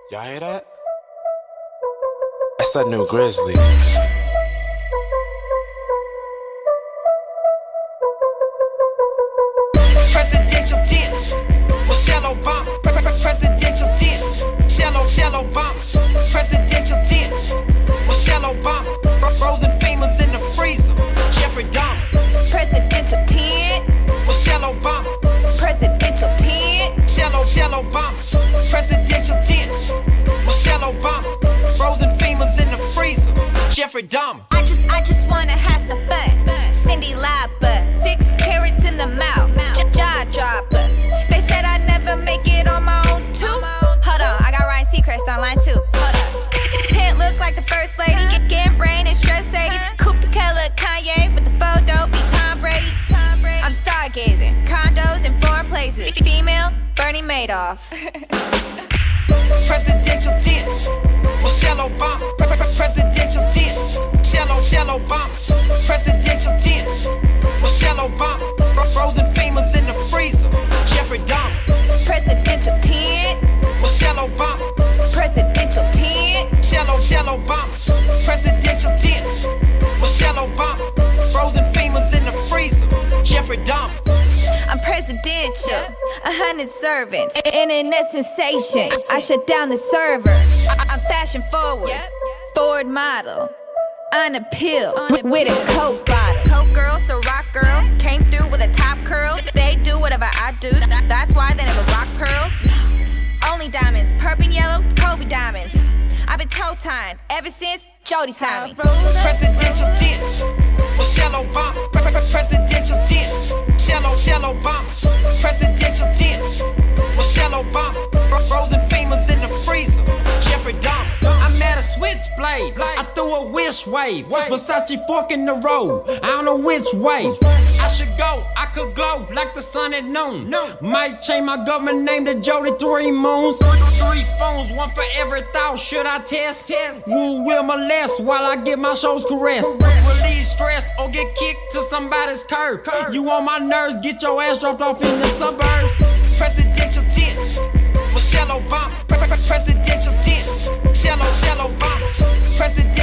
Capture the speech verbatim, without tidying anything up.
Y'all hear that? That's that new Grizzly. Presidential tennis, Michelle Obama. Presidential tennis, Michelle Michelle Obama. Presidential tennis, Michelle Obama. Frozen femurs in the freezer, Jeffrey Dahmer. Presidential ten, Michelle Obama. presidential ten, Michelle Michelle Obama. Presidential tennis, Michelle Obama. Frozen femurs in the freezer, Jeffrey Dahmer. I just, I just wanna have some fun. Cindy Lauper, six carrots in the mouth, jaw dropper. They said I'd never make it on my own too. Hold on, I got Ryan Seacrest online too. Hold up. Tent look like the first lady, getting brain and stress eighties. Coupe the Keller, Kanye with the photo, be Tom Brady. I'm stargazing, condos in foreign places. Female, Bernie Madoff. Presidential tennis, Michelle Obama. Presidential tennis, Michelle Michelle Obama. Presidential tennis, Michelle Obama. Frozen femurs in the freezer, Jeffrey Dahmer. Presidential ten, Michelle Obama. presidential ten. Michelle Michelle Obama. Presidential tennis, Michelle Obama. Frozen femurs in the freezer, Jeffrey Dahmer. I'm presidential, a hundred servants, internet sensation. I shut down the server. I- I'm fashion forward, Ford model, on a pill with a Coke bottle. Coke girls, so rock girls came through with a top curl. They do whatever I do, that's why they never rock pearls. Only diamonds, purple and yellow, Kobe diamonds. I've been toe tying ever since Jody signed me. Presidential tennis, Michelle Obama. Presidential tennis, Michelle Michelle Obama. Presidential tennis, Michelle Obama. Frozen femurs in the freezer, Jeffrey Dahmer. I'm at a switchblade, I threw a wish wave. Versace fork in the road, I don't know which way. I should go, I could glow like the sun at noon. Might change my government name to Jody Three Moons. Three spoons, one for every thought. Should I test? Test. Who will molest while I get my shows caressed? Release stress or get kicked to somebody's curb. You on my nerves, get your ass dropped off in the suburbs. Presidential tennis, Michelle Obama. Presidential tennis, Michelle Michelle Obama. Presidential